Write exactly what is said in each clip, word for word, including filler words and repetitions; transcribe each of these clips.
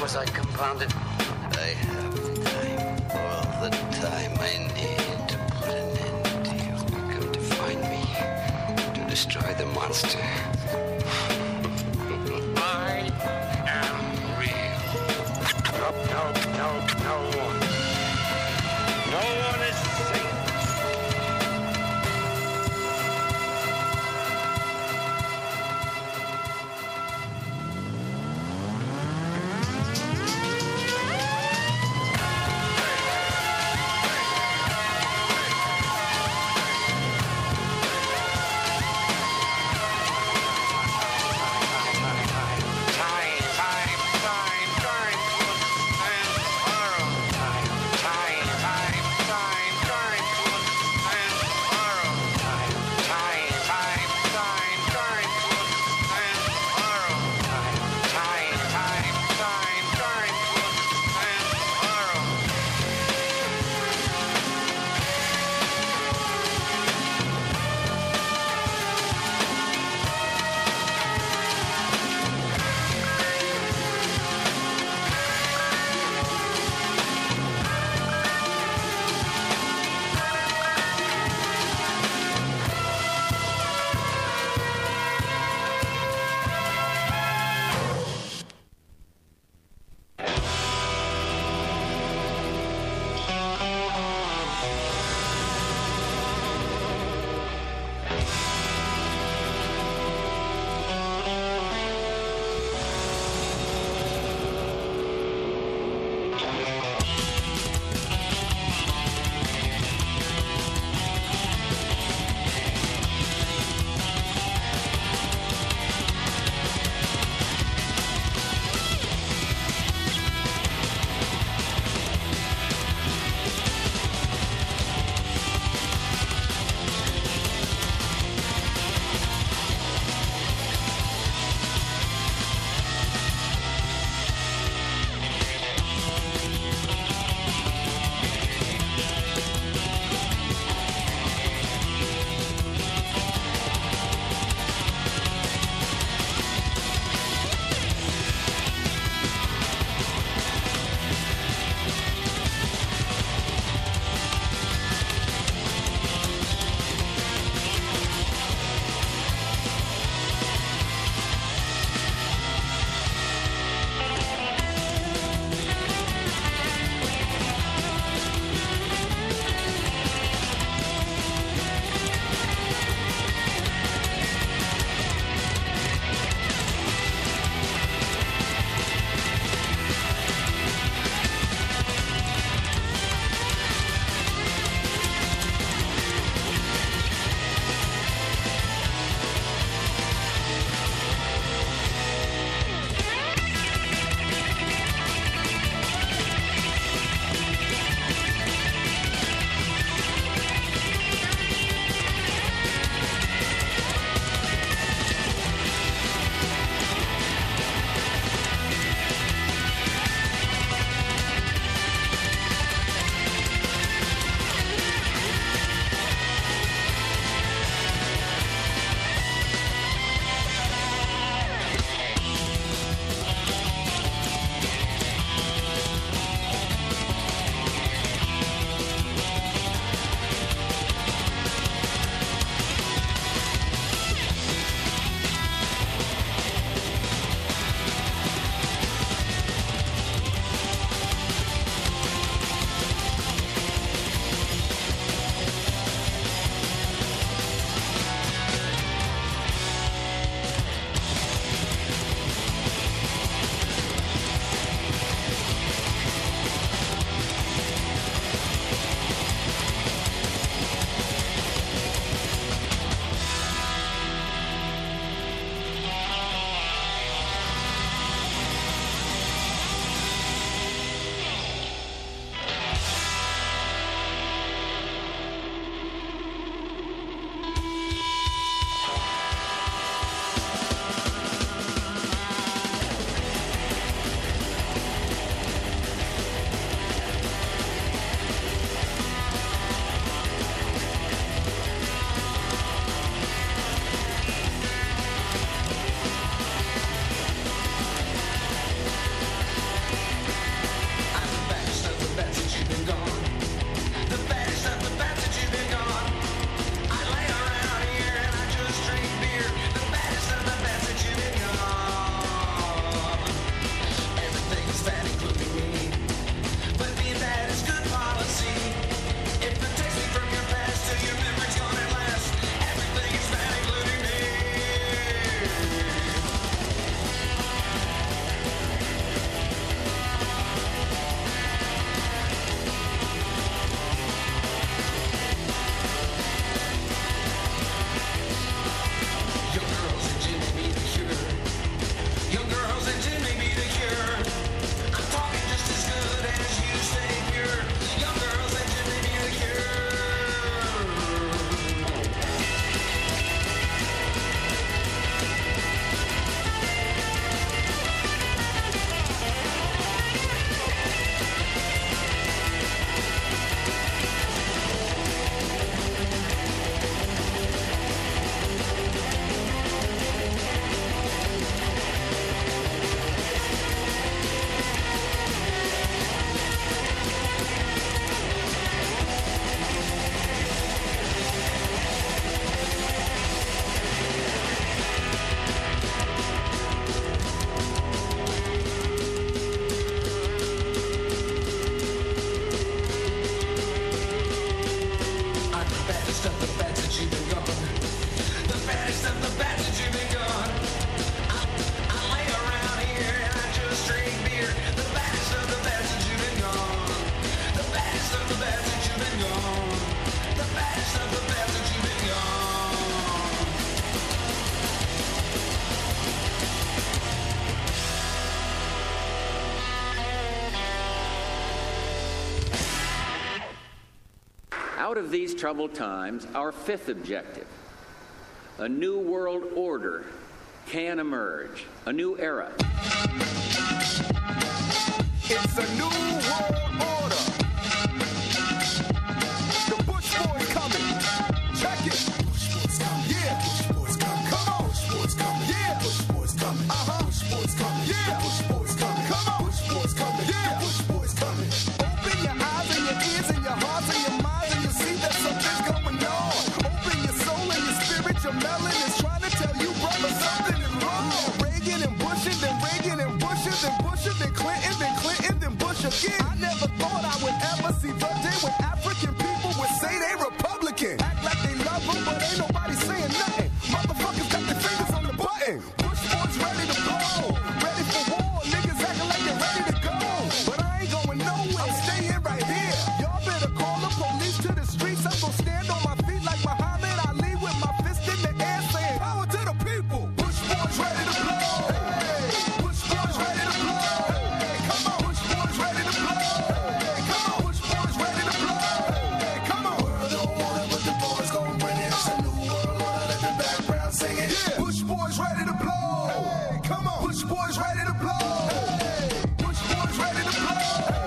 was I confounded? I have time, all the time I need to put an end to you. You come to find me, to destroy the monster. I am real. No, no, no, no one. No one is safe. Out of these troubled times, our fifth objective, a new world order can emerge, a new era. It's a new world order. The Bush Boys coming. Check it. Bush Boys coming. Yeah. Bush Boys coming. Come on. Bush Boys coming. Yeah. Bush Boys coming. Uh-huh. Bush Boys coming. Yeah. Bush Boys coming. Come on. Bush Boys coming. Yeah. Bush Boys coming. Open your eyes and your ears and your hearts and your minds and you see that something's going on. Open your soul and your spirit. Your melon is trying to tell you, brother, something is wrong. Reagan and Bush and then Reagan and Bush and then Bush and then Clinton, then Clinton, then Bush again. I never thought I would ever see the day when African people would say they Republican. Act like they love them, but ain't nobody saying nothing. Motherfuckers got their fingers on the button. Bush boys ready to blow. Ready for war. Niggas acting like they're ready to go. But I ain't going nowhere. I'm staying right here. Y'all better call the police to the streets. I'm gonna stand on my feet like Muhammad Ali with my fist in the air saying, power to the people. Bush boys ready to blow. Hey, Bush boys ready to blow. Hey, come on. Bush boys ready to blow. Hey, come on. Bush boys ready to blow. Hey, come on. World don't want it, but the boys gon' bring it. It's a new world order. Let the background sing it. Yeah. Bush boys ready to blow. Hey, come on. Bush boys ready to blow. Hey, Bush boys ready to blow.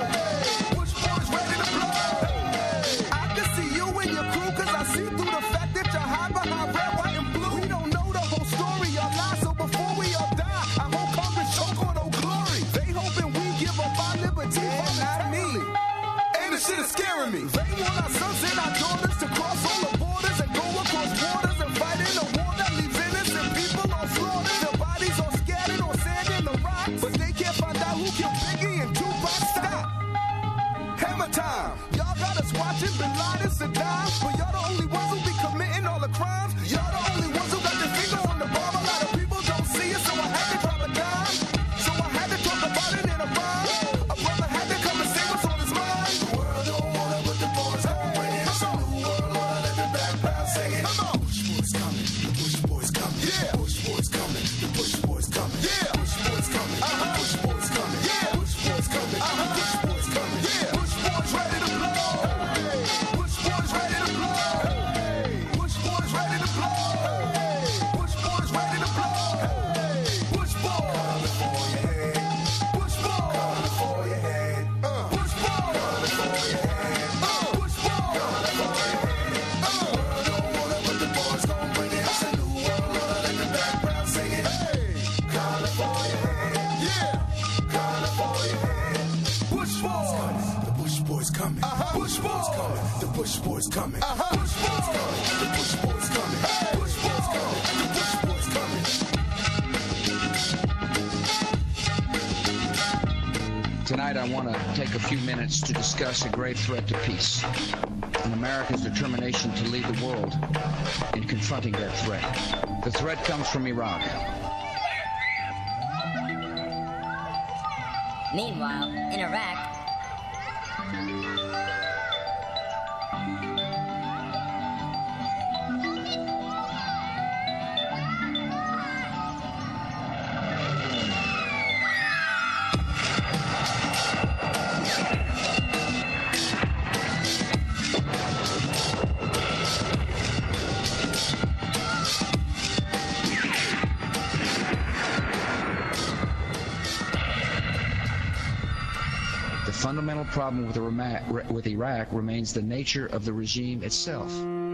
Hey, Bush boys ready to blow. Hey, I can see you and your crew, cause I see through the fact that you're high behind red, white, and blue. We don't know the whole story, y'all lie, so before we all die, I hope Congress choke on no glory. They hoping we give up our liberty, but not me. And the shit is scaring me. They want our sons and our daughters to cross all the borders and go across borders and fight in a war that leaves innocent people on slaughtered. Their bodies all scattered on sand in the rock, but they can't find out who killed Biggie and Tupac. Stop. Hammer time. Y'all got us watching Bin Laden, Saddam, but y'all the only ones who be committing all the crimes. Y'all the only ones who got their fingers on the bomb. A lot of people don't see it, so I had to drop a dime. So I had to talk about it in a rhyme. A brother had to come and say what's on his mind. The world don't want it, but the boys gon' bring it. It's a new world order, let the background sing it. Come on. Bush boys coming, the Bush boys coming. Yeah. Bush boys coming, the Bush boys coming. Yeah. Bush boys coming, uh-huh. The Bush boys coming. Yeah. Bush boys coming, uh-huh. Bush boys coming. Yeah. Bush boys ready to blow. Hey. Bush boys ready to blow. Hey. Bush boys ready to blow. Hey. Bush boys ready to blow. Hey. Bush boys coming for your head. Bush boys coming for your head. Uh. Bush boys coming for your head. Uh. Bush boys coming for your head. Uh. World don't want it, but the boys gon' bring it. It's a new world order, let the background sing it. Hey, calling for your head. Yeah, calling for your head. Bush boys coming. The Bush boys coming. Uh-huh. Bush boys coming. The Bush boys coming. Uh-huh. Bush boys coming. The Bush boys coming. Hey. Bush boys coming. The Bush boys coming. Tonight I want to take a few minutes to discuss a grave threat to peace and America's determination to lead the world in confronting that threat. The threat comes from Iraq. Meanwhile, in Iraq, The fundamental problem with, Iraq, with Iraq remains the nature of the regime itself.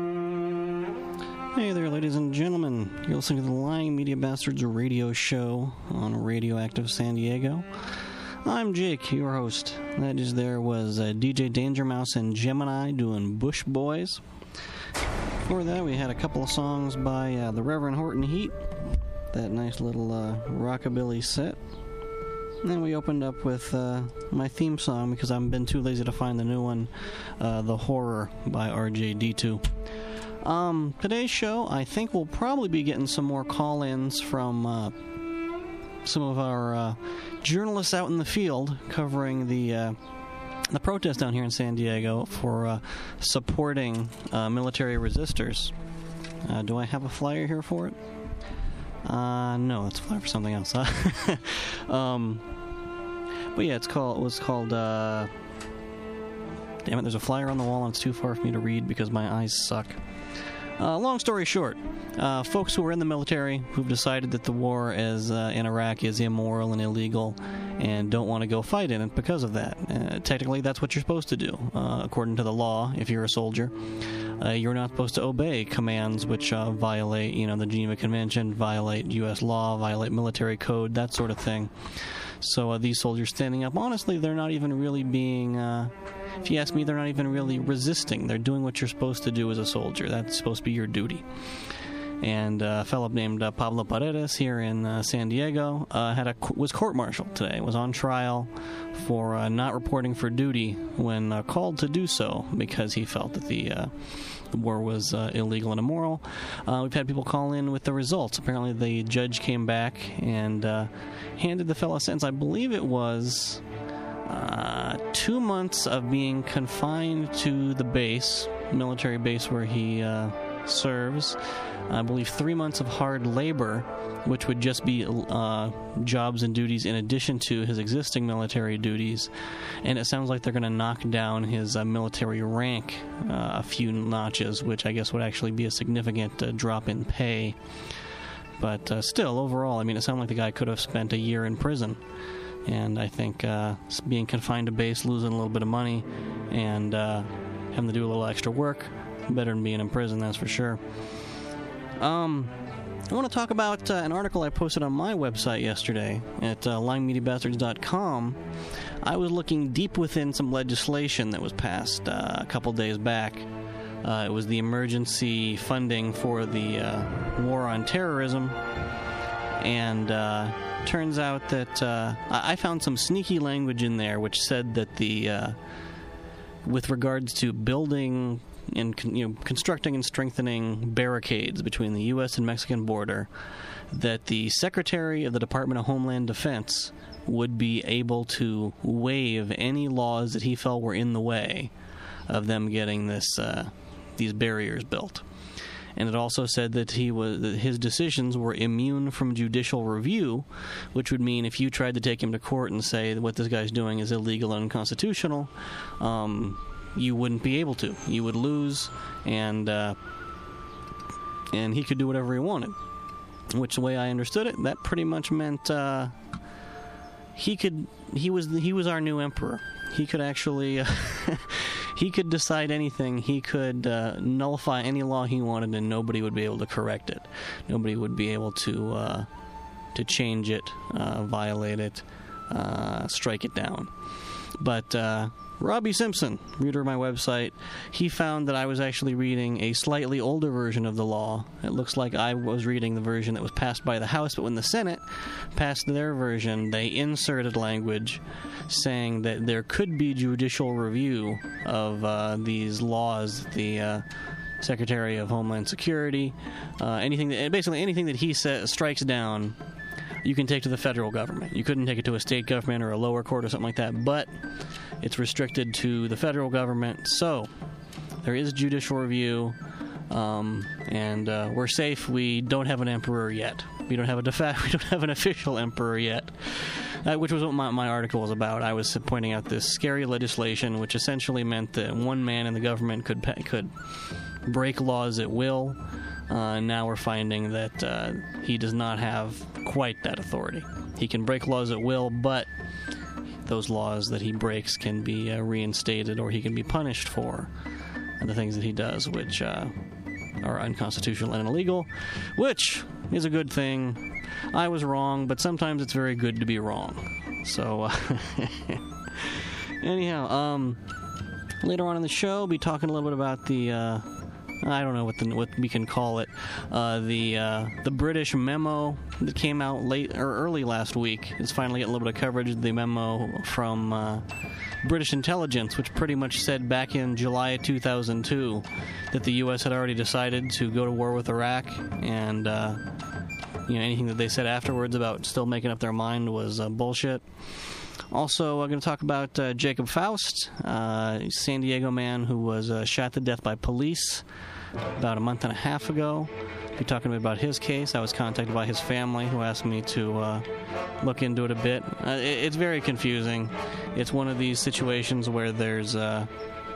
Hey there, ladies and gentlemen. You're listening to the Lying Media Bastards radio show on Radioactive San Diego. I'm Jake, your host. That just there was uh, D J Danger Mouse and Gemini doing Bush Boys. Before that, we had a couple of songs by uh, the Reverend Horton Heat. That nice little uh, rockabilly set. And then we opened up with uh, my theme song, because I've been too lazy to find the new one, uh, The Horror by R J D two. Um, today's show, I think we'll probably be getting some more call-ins from uh, some of our uh, journalists out in the field covering the uh, the protest down here in San Diego for uh, supporting uh, military resistors. Uh, do I have a flyer here for it? Uh, no, it's a flyer for something else. um, but yeah, it's called. It was called uh, Damn it, there's a flyer on the wall and it's too far for me to read because my eyes suck. Uh, long story short, uh, folks who are in the military who've decided that the war as uh, in Iraq is immoral and illegal and don't want to go fight in it because of that. Uh, technically, that's what you're supposed to do. Uh, according to the law, if you're a soldier, uh, you're not supposed to obey commands which uh, violate, you know, the Geneva Convention, violate U S law, violate military code, that sort of thing. So uh, these soldiers standing up, honestly, they're not even really being... Uh, If you ask me, they're not even really resisting. They're doing what you're supposed to do as a soldier. That's supposed to be your duty. And uh, a fellow named uh, Pablo Paredes here in uh, San Diego uh, had a was court-martialed today. Was on trial for uh, not reporting for duty when uh, called to do so because he felt that the, uh, the war was uh, illegal and immoral. Uh, we've had people call in with the results. Apparently, the judge came back and uh, handed the fellow a sentence. I believe it was. Uh, two months of being confined to the base, military base where he uh, serves. I believe three months of hard labor, which would just be uh, jobs and duties in addition to his existing military duties. And it sounds like they're going to knock down his uh, military rank uh, a few notches, which I guess would actually be a significant uh, drop in pay. But uh, still, overall, I mean, it sounded like the guy could have spent a year in prison. And I think uh, being confined to base, losing a little bit of money, and uh, having to do a little extra work, better than being in prison, that's for sure. Um, I want to talk about uh, an article I posted on my website yesterday at uh, lying media bastards dot com. I was looking deep within some legislation that was passed uh, a couple days back. Uh, it was the emergency funding for the uh, war on terrorism. And uh, turns out that uh, I found some sneaky language in there which said that the, uh, with regards to building and you know constructing and strengthening barricades between the U S and Mexican border, that the Secretary of the Department of Homeland Defense would be able to waive any laws that he felt were in the way of them getting this uh, these barriers built. And it also said that he was that his decisions were immune from judicial review, which would mean if you tried to take him to court and say that what this guy's doing is illegal and unconstitutional, um, you wouldn't be able to. You would lose, and uh, and he could do whatever he wanted. Which, the way I understood it, that pretty much meant uh, he could. He was he was our new emperor. He could actually. Uh, He could decide anything. He could uh, nullify any law he wanted, and nobody would be able to correct it. Nobody would be able to uh, to change it, uh, violate it, uh, strike it down. But uh, Robbie Simpson, reader of my website, he found that I was actually reading a slightly older version of the law. It looks like I was reading the version that was passed by the House, but when the Senate passed their version, they inserted language saying that there could be judicial review of uh, these laws. The uh, Secretary of Homeland Security, uh, anything that, basically anything that he sa- strikes down, you can take to the federal government. You couldn't take it to a state government or a lower court or something like that, but it's restricted to the federal government. So there is judicial review, um, and uh, we're safe. We don't have an emperor yet. We don't have a de facto, we don't have an official emperor yet, uh, which was what my, my article was about. I was pointing out this scary legislation, which essentially meant that one man in the government could could break laws at will. Uh, now we're finding that uh, he does not have quite that authority. He can break laws at will, but those laws that he breaks can be uh, reinstated, or he can be punished for the things that he does, which uh, are unconstitutional and illegal, which is a good thing. I was wrong, but sometimes it's very good to be wrong. So, uh, anyhow, um, later on in the show, I'll be talking a little bit about the... Uh, I don't know what the, what we can call it. Uh, the uh, the British memo that came out late or early last week is finally getting a little bit of coverage. The memo from uh, British intelligence, which pretty much said back in July of two thousand two that the U S had already decided to go to war with Iraq, and uh, you know anything that they said afterwards about still making up their mind was uh, bullshit. Also, I'm going to talk about uh, Jacob Faust, uh, a San Diego man who was uh, shot to death by police about a month and a half ago. I'll be talking about his case. I was contacted by his family, who asked me to uh, look into it a bit. Uh, it, it's very confusing. It's one of these situations where there's uh,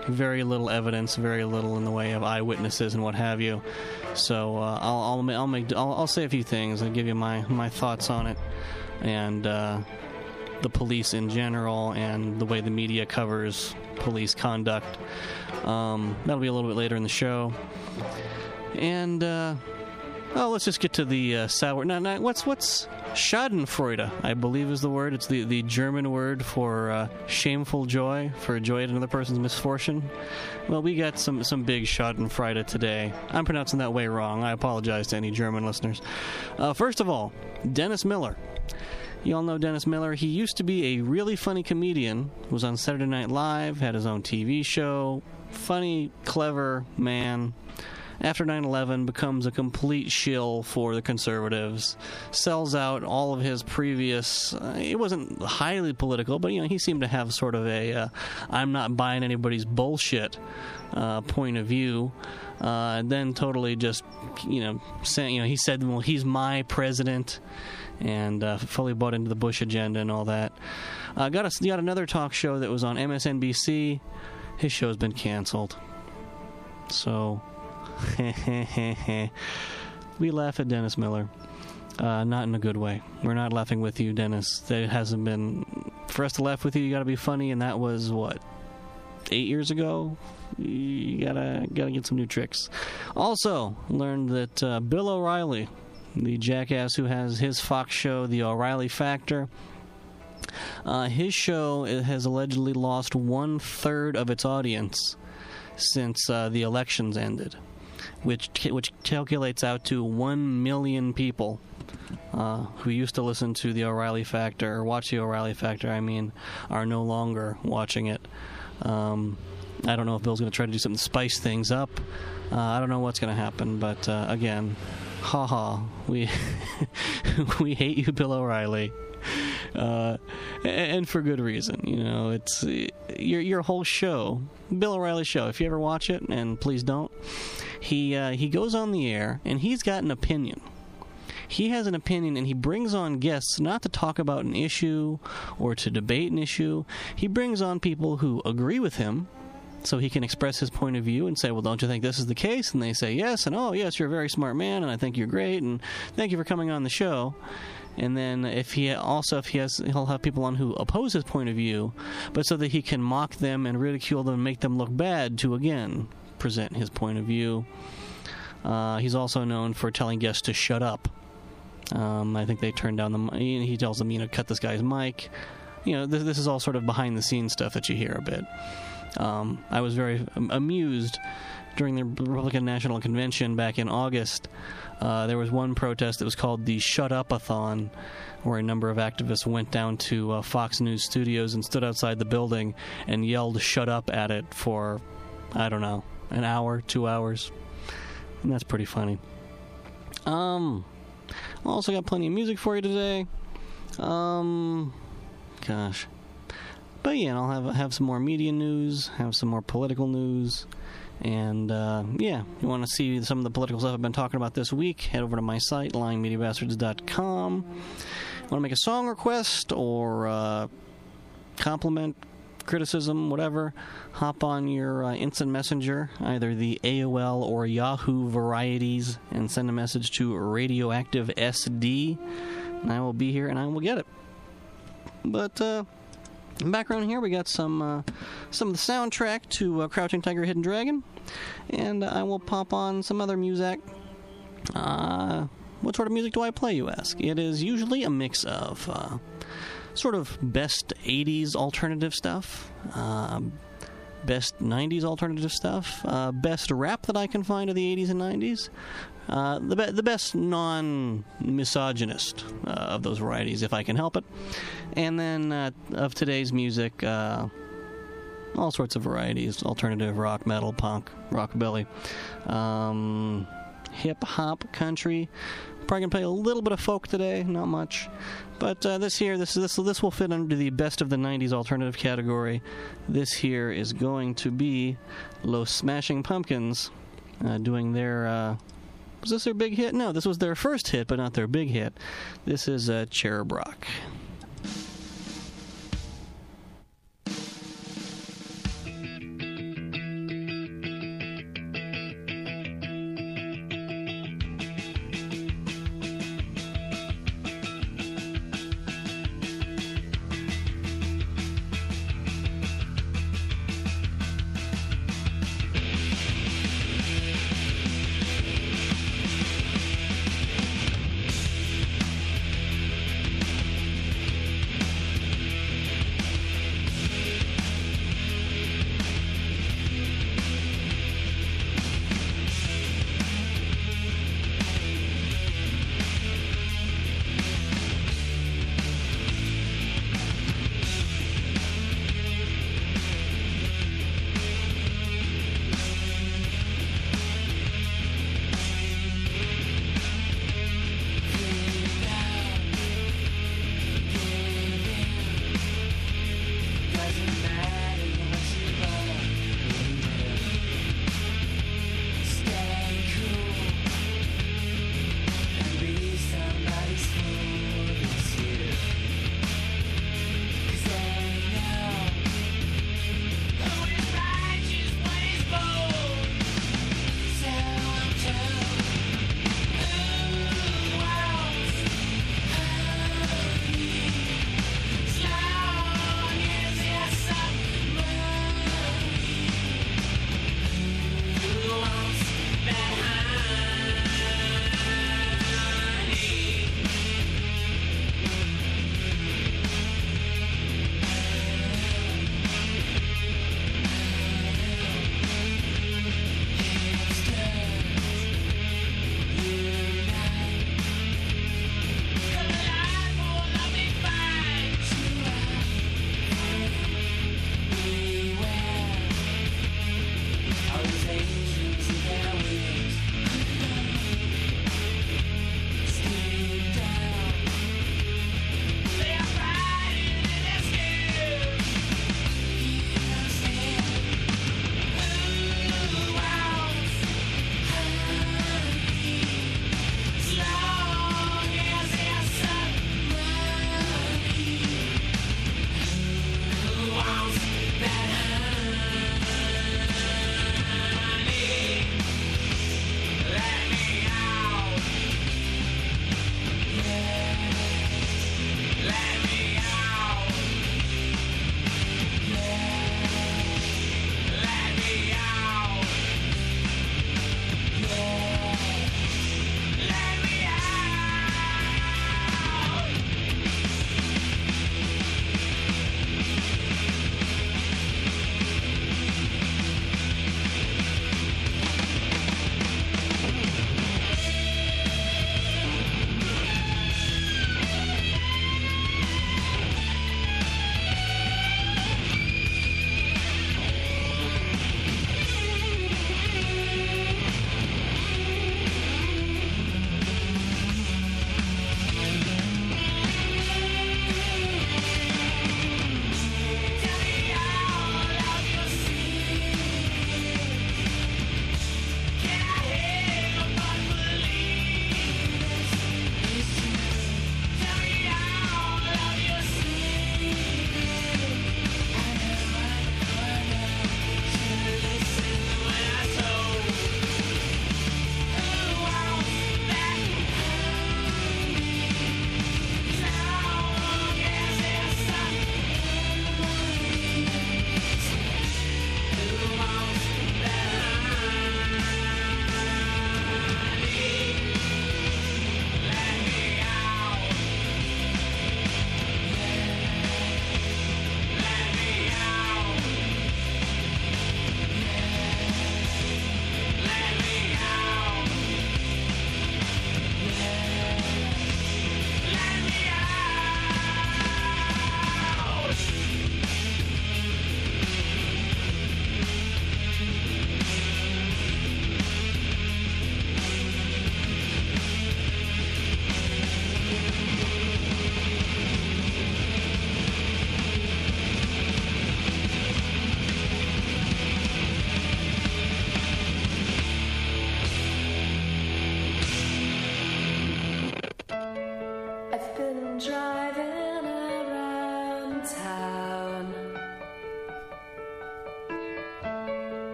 very little evidence, very little in the way of eyewitnesses and what have you. So uh, I'll I'll I'll, make, I'll I'll say a few things and give you my, my thoughts on it, and uh, the police in general, and the way the media covers police conduct. Um, that'll be a little bit later in the show. And uh, oh, let's just get to the uh, sour. No, no, what's what's Schadenfreude? I believe is the word. It's the, the German word for uh, shameful joy, for joy at another person's misfortune. Well, we got some some big Schadenfreude today. I'm pronouncing that way wrong. I apologize to any German listeners. Uh, first of all, Dennis Miller. You all know Dennis Miller. He used to be a really funny comedian. Was on Saturday Night Live, had his own T V show. Funny, clever man. After nine eleven, becomes a complete shill for the conservatives, sells out all of his previous, uh, it wasn't highly political, but, you know, he seemed to have sort of a, uh, I'm not buying anybody's bullshit uh, point of view, uh, and then totally just, you know, saying, you know, he said, well, he's my president, and uh, fully bought into the Bush agenda and all that. Uh, got, a, got another talk show that was on M S N B C. His show's been canceled. So... we laugh at Dennis Miller. Uh, not in a good way. We're not laughing with you, Dennis. That hasn't been... For us to laugh with you, you gotta be funny, and that was, what, eight years ago? You gotta, gotta get some new tricks. Also, learned that uh, Bill O'Reilly, the jackass who has his Fox show, The O'Reilly Factor, uh, his show has allegedly lost one-third of its audience since uh, the elections ended, which which calculates out to one million people uh, who used to listen to the O'Reilly Factor, or watch the O'Reilly Factor, I mean, are no longer watching it. Um, I don't know if Bill's going to try to do something to spice things up. Uh, I don't know what's going to happen, but uh, again, haha, we, we hate you, Bill O'Reilly. Uh, and for good reason. You know, it's your your whole show, Bill O'Reilly show. If you ever watch it, and please don't, he uh, he goes on the air and he's got an opinion. He has an opinion, and he brings on guests not to talk about an issue or to debate an issue. He brings on people who agree with him, so he can express his point of view and say, well, don't you think this is the case? And they say yes, and oh, yes, you're a very smart man, and I think you're great, and thank you for coming on the show. And then if he also, if he has, he'll have people on who oppose his point of view, but so that he can mock them and ridicule them and make them look bad to, again, present his point of view. Uh, he's also known for telling guests to shut up. Um, I think they turned down the, he tells them, you know, cut this guy's mic. You know, this, this is all sort of behind-the-scenes stuff that you hear a bit. Um, I was very amused during the Republican National Convention back in August. Uh, there was one protest that was called the Shut Up-a-thon, where a number of activists went down to uh, Fox News studios and stood outside the building and yelled "shut up" at it for, I don't know, an hour, two hours. And that's pretty funny. Um, also got plenty of music for you today. Um, gosh. But yeah, I'll have have some more media news, have some more political news. And, uh, yeah, you want to see some of the political stuff I've been talking about this week, head over to my site, lying media bastards dot com. Want to make a song request or uh, compliment, criticism, whatever, hop on your uh, instant messenger, either the A O L or Yahoo varieties, and send a message to Radioactive S D, and I will be here and I will get it. But, uh... in the background here, we got some uh, some of the soundtrack to uh, Crouching Tiger, Hidden Dragon, and uh, I will pop on some other music. Uh, what sort of music do I play, you ask? It is usually a mix of uh, sort of best eighties alternative stuff, uh, best nineties alternative stuff, uh, best rap that I can find of the eighties and nineties, uh, the, be- the best non-misogynist uh, of those varieties, if I can help it. And then uh, of today's music, uh, all sorts of varieties, alternative, rock, metal, punk, rockabilly, um, hip-hop, country. Probably going to play a little bit of folk today, not much. But uh, this here, this, this, this will fit under the best of the nineties alternative category. This here is going to be Los Smashing Pumpkins uh, doing their... Uh, was this their big hit? No, this was their first hit, but not their big hit. This is uh, Cherub Rock.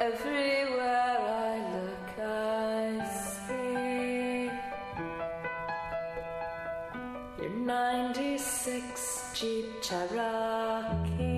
Everywhere I look, I see your ninety-six Jeep Cherokee.